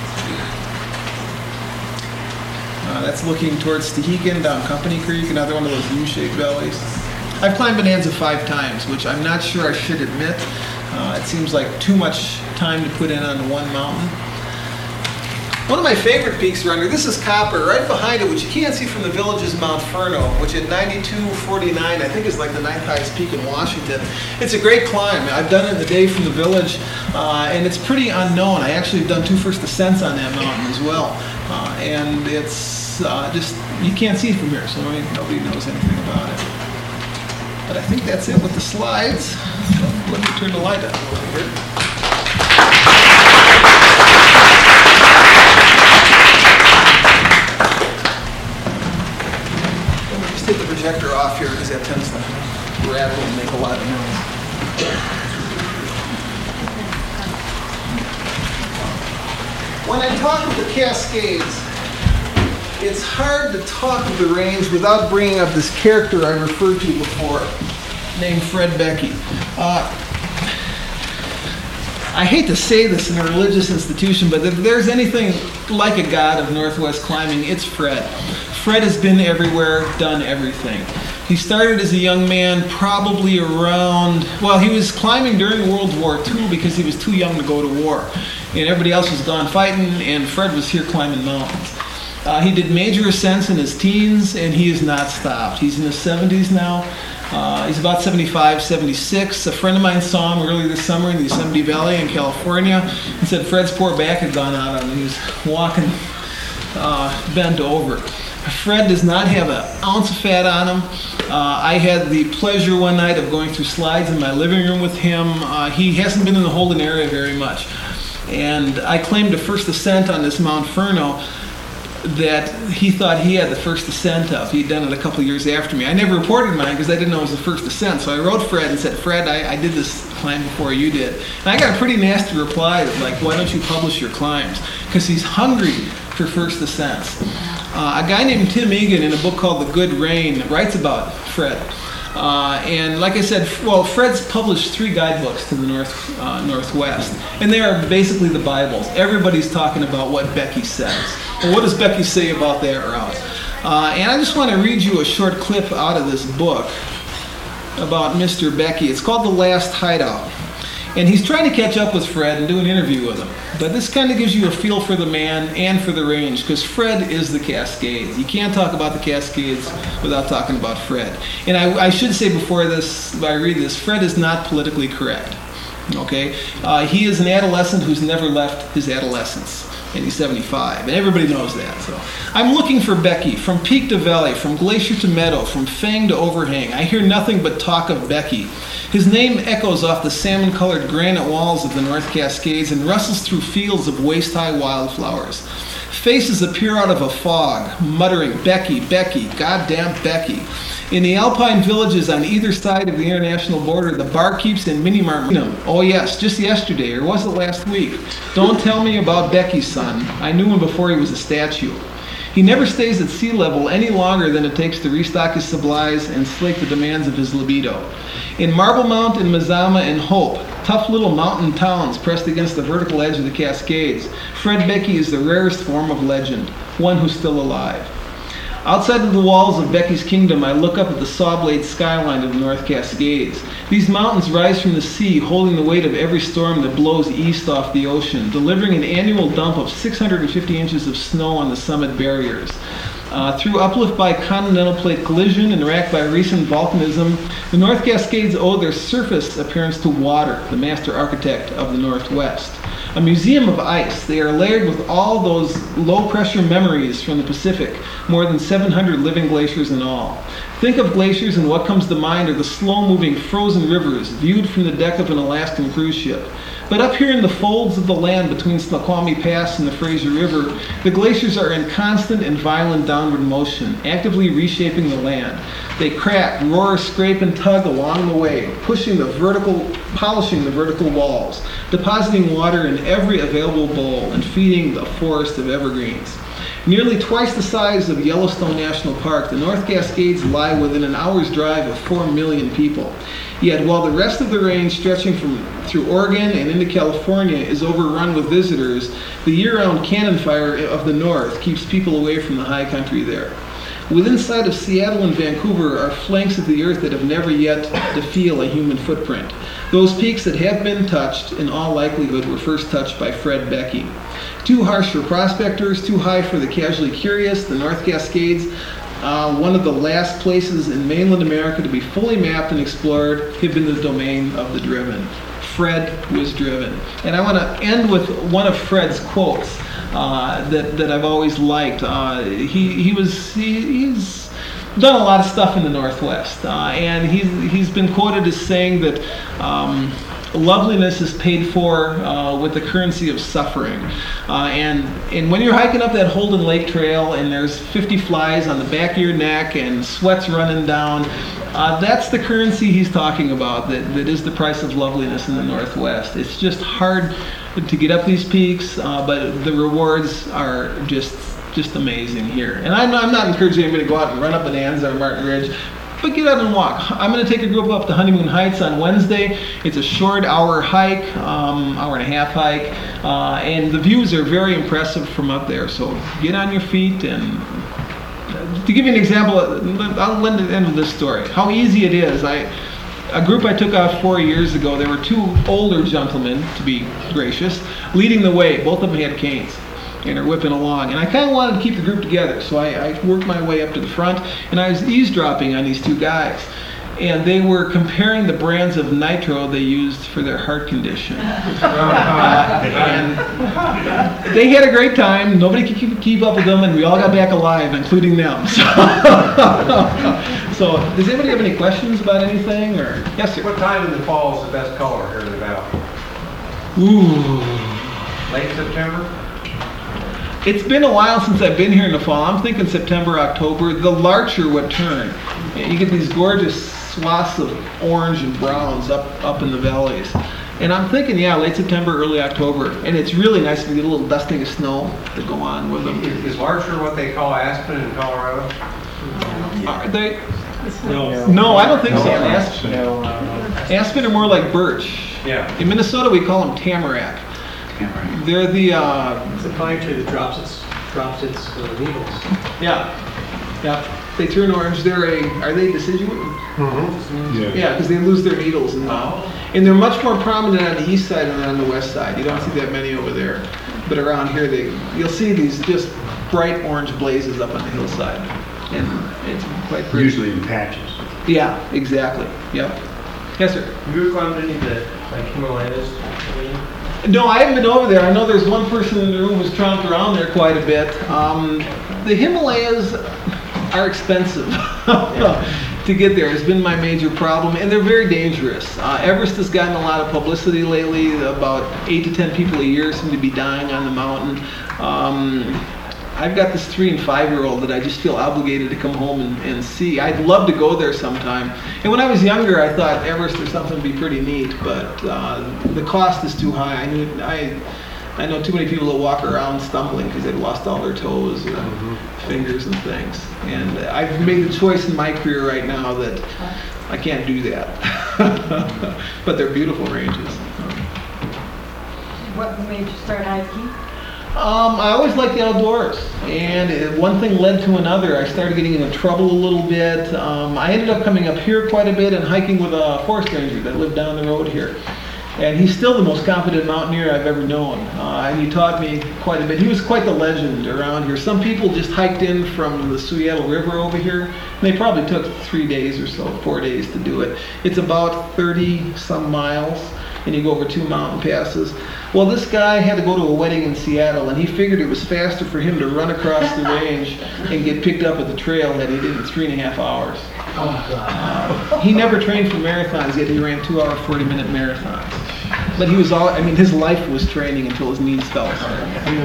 That's looking towards Stehekin, down Company Creek, another one of those U-shaped valleys. I've climbed Bonanza 5 times, which I'm not sure I should admit. It seems like too much time to put in on one mountain. One of my favorite peaks around here, this is Copper. Right behind it, which you can't see from the village, is Mount Furno, which at 9249, I think is like the 9th highest peak in Washington. It's a great climb. I've done it in the day from the village, and it's pretty unknown. I actually have done 2 first ascents on that mountain as well. And it's just, you can't see it from here, so nobody knows anything about it. But I think that's it with the slides. So let me turn the light on a little bit. Take the projector off here because that tends to rattle and make a lot of noise. When I talk of the Cascades, it's hard to talk of the range without bringing up this character I referred to before, named Fred Beckey. I hate to say this in a religious institution, but if there's anything like a god of Northwest climbing, it's Fred. Fred has been everywhere, done everything. He started as a young man, probably around, well, he was climbing during World War II because he was too young to go to war. and everybody else was gone fighting, and Fred was here climbing mountains. He did major ascents in his teens, and he has not stopped. He's in his 70s now. He's about 75, 76. A friend of mine saw him earlier this summer in the Yosemite Valley in California and said Fred's poor back had gone out on him. He was walking bent over. Fred does not have an ounce of fat on him. I had the pleasure one night of going through slides in my living room with him. He hasn't been in the Holden area very much. And I claimed a first ascent on this Mount Furno that he thought he had the first ascent of. He'd done it a couple years after me. I never reported mine because I didn't know it was the first ascent. So I wrote Fred and said, Fred, I did this climb before you did. And I got a pretty nasty reply like, why don't you publish your climbs? Because he's hungry for first ascents. A guy named Tim Egan in a book called The Good Rain writes about Fred. And like I said, well, Fred's published 3 guidebooks to the Northwest, and they are basically the Bibles. Everybody's talking about what Becky says. Well, what does Becky say about that route? And I just want to read you a short clip out of this book about Mr. Becky. It's called The Last Hideout. And he's trying to catch up with Fred and do an interview with him. But this kind of gives you a feel for the man and for the range, because Fred is the Cascades. You can't talk about the Cascades without talking about Fred. And I should say before I read this, Fred is not politically correct. Okay? He is an adolescent who's never left his adolescence. And he's 75, and everybody knows that. So I'm looking for Becky, from peak to valley, from glacier to meadow, from fang to overhang. I hear nothing but talk of Becky. His name echoes off the salmon-colored granite walls of the North Cascades and rustles through fields of waist-high wildflowers. Faces appear out of a fog, muttering, Becky, Becky, goddamn Becky. In the alpine villages on either side of the international border, the barkeeps and mini-mart. Oh yes, just yesterday, or was it last week? Don't tell me about Becky's son. I knew him before he was a statue. He never stays at sea level any longer than it takes to restock his supplies and slake the demands of his libido. In Marble Mount and Mazama and Hope, tough little mountain towns pressed against the vertical edge of the Cascades, Fred Becky is the rarest form of legend, one who's still alive. Outside of the walls of Becky's kingdom, I look up at the saw-blade skyline of the North Cascades. These mountains rise from the sea, holding the weight of every storm that blows east off the ocean, delivering an annual dump of 650 inches of snow on the summit barriers. Through uplift by continental plate collision and racked by recent volcanism, the North Cascades owe their surface appearance to water, the master architect of the Northwest. A museum of ice, they are layered with all those low-pressure memories from the Pacific, more than 700 living glaciers in all. Think of glaciers and what comes to mind are the slow-moving frozen rivers viewed from the deck of an Alaskan cruise ship. But up here in the folds of the land between Snoqualmie Pass and the Fraser River, the glaciers are in constant and violent downward motion, actively reshaping the land. They crack, roar, scrape, and tug along the way, polishing the vertical walls, depositing water in every available bowl, and feeding the forest of evergreens. Nearly twice the size of Yellowstone National Park, the North Cascades lie within an hour's drive of 4 million people. Yet while the rest of the range stretching through Oregon and into California is overrun with visitors, the year-round cannon fire of the north keeps people away from the high country there. Within sight of Seattle and Vancouver are flanks of the earth that have never yet to feel a human footprint. Those peaks that have been touched, in all likelihood, were first touched by Fred Becky. Too harsh for prospectors, too high for the casually curious, the North Cascades, one of the last places in mainland America to be fully mapped and explored, have been the domain of the driven. Fred was driven. And I want to end with one of Fred's quotes that I've always liked. He's done a lot of stuff in the Northwest, and he's been quoted as saying that loveliness is paid for with the currency of suffering. And when you're hiking up that Holden Lake Trail and there's 50 flies on the back of your neck and sweat's running down, that's the currency he's talking about, that is the price of loveliness in the Northwest. It's just hard to get up these peaks, but the rewards are just amazing here. And I'm not encouraging anybody to go out and run up Bonanza or Martin Ridge, but get out and walk. I'm going to take a group up to Honeymoon Heights on Wednesday. It's a short hour hike, hour and a half hike, and the views are very impressive from up there. So get on your feet. And to give you an example, I'll end with this story. How easy it is. a group I took out 4 years ago. There were two older gentlemen, to be gracious, leading the way. Both of them had canes and are whipping along. And I kind of wanted to keep the group together, so I worked my way up to the front, and I was eavesdropping on these two guys. And they were comparing the brands of nitro they used for their heart condition. And they had a great time. Nobody could keep up with them, and we all got back alive, including them. So does anybody have any questions about anything? Or yes, sir. What time in the fall is the best color here in the valley? Ooh. Late September? It's been a while since I've been here in the fall. I'm thinking September, October. The larcher would turn. You get these gorgeous swaths of orange and browns up in the valleys. And I'm thinking, yeah, late September, early October. And it's really nice to get a little dusting of snow to go on with them. Is larcher what they call aspen in Colorado? Are they? No, I don't think so. Aspen are more like birch. Yeah. In Minnesota, we call them tamarack. They're the It's a pine tree that drops its needles. yeah. They turn orange. Are they deciduous? Yeah, because they lose their needles, and they're much more prominent on the east side than on the west side. You don't see that many over there, but around here you'll see these just bright orange blazes up on the hillside, and it's quite pretty. Usually in patches. Yeah, exactly. Yep. Yes, sir. Have you ever climbed any of the Himalayas? No, I haven't been over there. I know there's one person in the room who's tromped around there quite a bit. The Himalayas are expensive to get there. It's been my major problem, and they're very dangerous. Everest has gotten a lot of publicity lately. About 8 to 10 people a year seem to be dying on the mountain. I've got this 3 and 5-year-old that I just feel obligated to come home and see. I'd love to go there sometime. And when I was younger, I thought Everest or something would be pretty neat, but the cost is too high. I know too many people that walk around stumbling because they've lost all their toes or fingers and things. And I've made the choice in my career right now that I can't do that. But they're beautiful ranges. What made you start hiking? I always liked the outdoors, and one thing led to another. I started getting into trouble a little bit. I ended up coming up here quite a bit and hiking with a forest ranger that lived down the road here. And he's still the most confident mountaineer I've ever known. And he taught me quite a bit. He was quite the legend around here. Some people just hiked in from the Seattle River over here, and they probably took 3 days or so, 4 days to do it. It's about 30 some miles, and you go over 2 mountain passes. Well, this guy had to go to a wedding in Seattle, and he figured it was faster for him to run across the range and get picked up at the trail than he did in 3.5 hours. He never trained for marathons, yet he ran 2-hour, 40-minute marathons. But he was his life was training until his knees fell apart.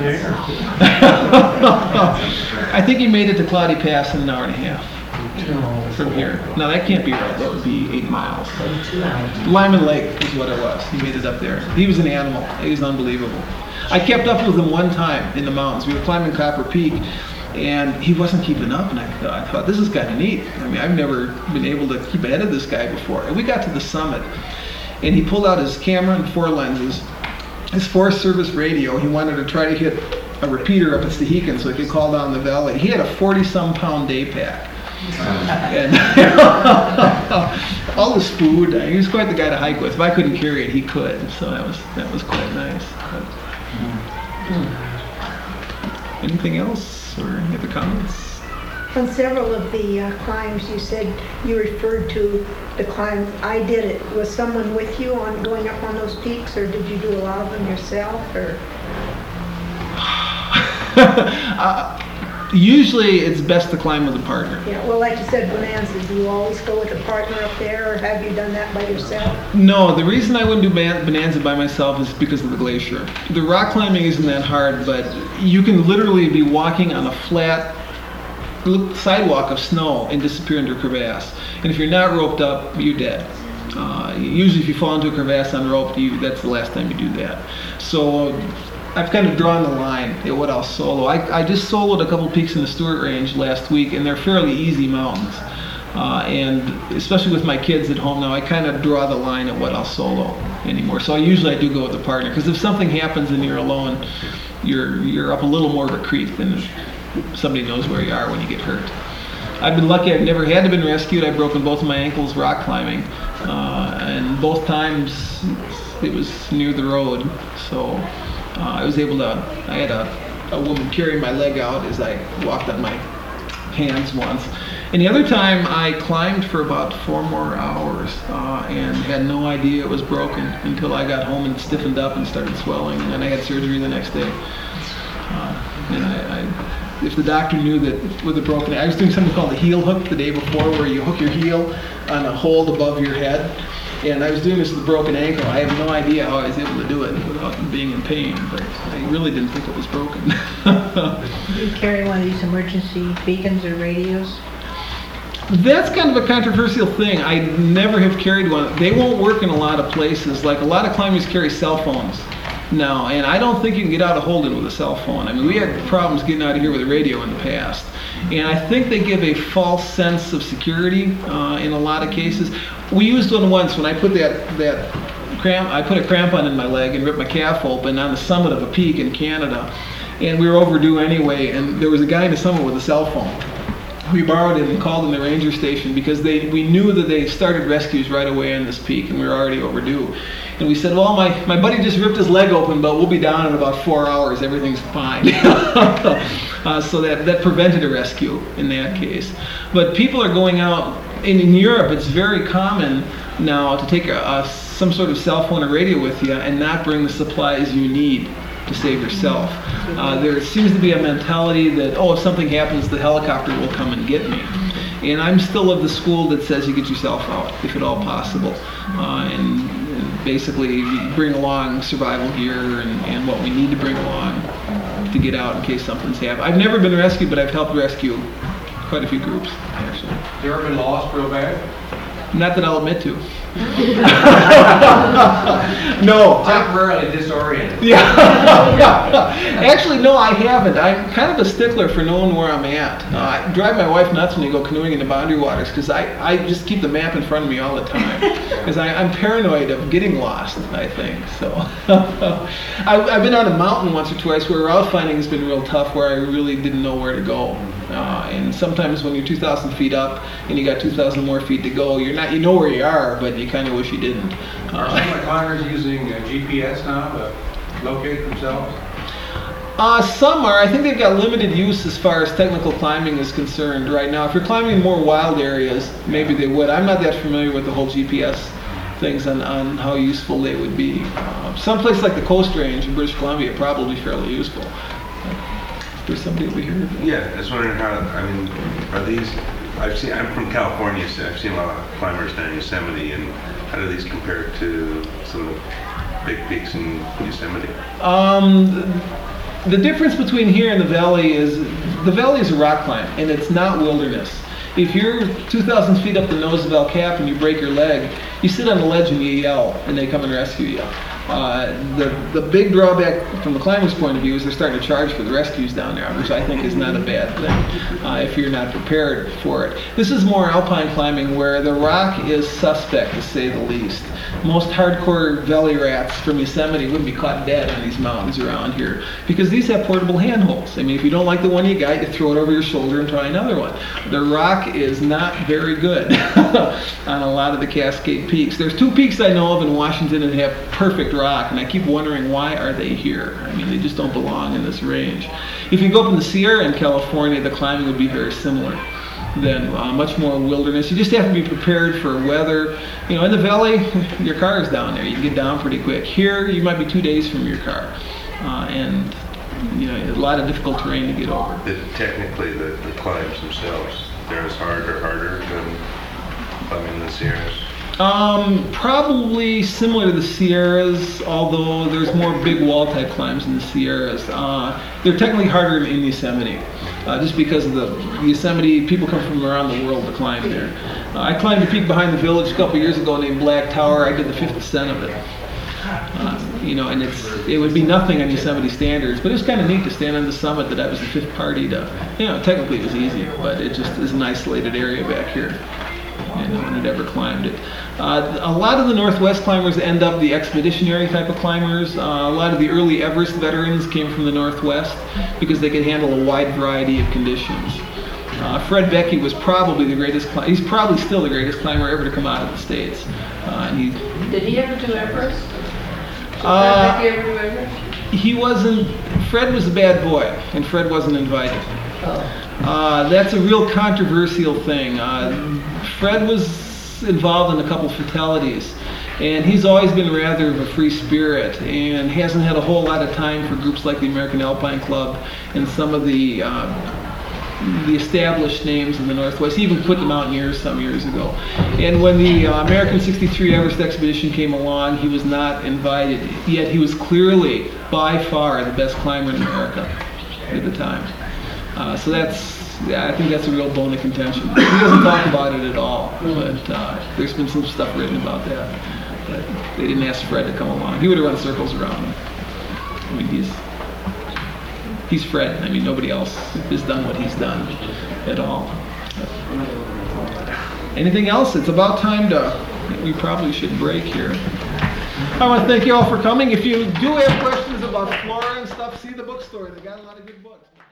I think he made it to Cloudy Pass in an hour and a half from here. No, that can't be right. That would be 8 miles. Lyman Lake is what it was. He made it up there. He was an animal. He was unbelievable. I kept up with him one time in the mountains. We were climbing Copper Peak, and he wasn't keeping up, and I thought, this is kind of neat. I've never been able to keep ahead of this guy before. And we got to the summit, and he pulled out his camera and 4 lenses, his Forest Service radio. He wanted to try to hit a repeater up at Stehekin so he could call down the valley. He had a 40-some pound day pack. And all his food. He was quite the guy to hike with. If I couldn't carry it, he could. So that was quite nice. But, anything else or any other comments? On several of the climbs, you said you referred to the climb. I did it. Was someone with you on going up on those peaks, or did you do a lot of them yourself? Or usually, it's best to climb with a partner. yeah, well, like you said, Bonanza. Do you always go with a partner up there, or have you done that by yourself? No, the reason I wouldn't do Bonanza by myself is because of the glacier. The rock climbing isn't that hard, but you can literally be walking on a flat sidewalk of snow and disappear into a crevasse. And if you're not roped up, you're dead. Usually if you fall into a crevasse unroped, that's the last time you do that. So I've kind of drawn the line at what I'll solo. I just soloed a couple peaks in the Stewart Range last week, and they're fairly easy mountains. And especially with my kids at home now, I kind of draw the line at what I'll solo anymore. So usually I do go with a partner, because if something happens and you're alone, you're up a little more of a creek than if somebody knows where you are when you get hurt. I've been lucky. I've never had to been rescued. I've broken both of my ankles rock climbing, and both times it was near the road. So I was able to, I had a woman carry my leg out as I walked on my hands once. And the other time I climbed for about 4 more hours and had no idea it was broken until I got home and it stiffened up and started swelling, and then I had surgery the next day. And if the doctor knew that with a broken, I was doing something called the heel hook the day before, where you hook your heel on a hold above your head. And I was doing this with a broken ankle. I have no idea how I was able to do it without being in pain, but I really didn't think it was broken. Do you carry one of these emergency beacons or radios? That's kind of a controversial thing. I never have carried one. They won't work in a lot of places. Like, a lot of climbers carry cell phones now, and I don't think you can get out of Holden with a cell phone. I mean, we had problems getting out of here with a radio in the past. And I think they give a false sense of security in a lot of cases. We used one once when I put I put a crampon in my leg and ripped my calf open on the summit of a peak in Canada. And we were overdue anyway, and there was a guy in the summit with a cell phone. We borrowed it and called in the ranger station because we knew that they started rescues right away on this peak and we were already overdue. And we said, well, my buddy just ripped his leg open, but we'll be down in about 4 hours. Everything's fine. So that prevented a rescue in that case. But people are going out, in Europe it's very common now to take some sort of cell phone or radio with you and not bring the supplies you need to save yourself. There seems to be a mentality that, if something happens, the helicopter will come and get me. And I'm still of the school that says you get yourself out, if at all possible. And basically you bring along survival gear and what we need to bring along to get out in case something's happened. I've never been rescued, but I've helped rescue quite a few groups, actually. You ever been lost real bad? Not that I'll admit to. No. Temporarily disoriented. Yeah. Actually, no, I haven't. I'm kind of a stickler for knowing where I'm at. I drive my wife nuts when we go canoeing in the Boundary Waters because I just keep the map in front of me all the time because I'm paranoid of getting lost, I think. So I've been on a mountain once or twice where route finding has been real tough, where I really didn't know where to go. And sometimes when you're 2,000 feet up and you got 2,000 more feet to go, you know where you are, but you kind of wish you didn't. Are some of the climbers using GPS now to locate themselves? Some are. I think they've got limited use as far as technical climbing is concerned right now. If you're climbing in more wild areas, maybe they would. I'm not that familiar with the whole GPS things on how useful they would be. Some place like the Coast Range in British Columbia probably fairly useful. There's somebody over here. Yeah, I was wondering are these, I'm from California, so I've seen a lot of climbers down in Yosemite, and how do these compare to some of the big peaks in Yosemite? The difference between here and the valley is a rock climb, and it's not wilderness. If you're 2,000 feet up the nose of El Cap and you break your leg, you sit on the ledge and you yell, and they come and rescue you. The big drawback from the climber's point of view is they're starting to charge for the rescues down there, which I think is not a bad thing if you're not prepared for it. This is more alpine climbing where the rock is suspect, to say the least. Most hardcore valley rats from Yosemite wouldn't be caught dead on these mountains around here because these have portable handholds. I mean, if you don't like the one you got, you throw it over your shoulder and try another one. The rock is not very good on a lot of the Cascade peaks. There's 2 peaks I know of in Washington that have perfect rock, and I keep wondering, why are they here? I mean, they just don't belong in this range. If you go up in the Sierra in California, the climbing would be very similar. Then much more wilderness. You just have to be prepared for weather. You know, in the valley, your car is down there. You can get down pretty quick. Here, you might be 2 days from your car, and a lot of difficult terrain to get over. Technically, the climbs themselves, they're as hard or harder than climbing the Sierras? Probably similar to the Sierras, although there's more big wall type climbs in the Sierras. They're technically harder in Yosemite, just because of the Yosemite, people come from around the world to climb there. I climbed a peak behind the village a couple years ago named Black Tower. I did the 5th ascent of it. And it would be nothing on Yosemite standards, but it was kind of neat to stand on the summit that I was the 5th party to, technically it was easy, but it just is an isolated area back here. No one had ever climbed it. A lot of the Northwest climbers end up the expeditionary type of climbers. A lot of the early Everest veterans came from the Northwest because they could handle a wide variety of conditions. Fred Beckey was probably the greatest, he's probably still the greatest climber ever to come out of the States. And Did he ever do Everest? Uh, Did he ever do Everest? he wasn't, Fred was a bad boy, and Fred wasn't invited. That's a real controversial thing. Fred was involved in a couple fatalities, and he's always been rather of a free spirit and hasn't had a whole lot of time for groups like the American Alpine Club and some of the established names in the Northwest. He even put the Mountaineers some years ago. And when the American 63 Everest expedition came along, he was not invited, yet he was clearly by far the best climber in America at the time. So that's, I think that's a real bone of contention. He doesn't talk about it at all, but there's been some stuff written about that. But they didn't ask Fred to come along. He would have run circles around him. I mean, he's Fred. I mean, nobody else has done what he's done at all. Anything else? It's about time we probably should break here. I want to thank you all for coming. If you do have questions about flora and stuff, see the bookstore. They got a lot of good books.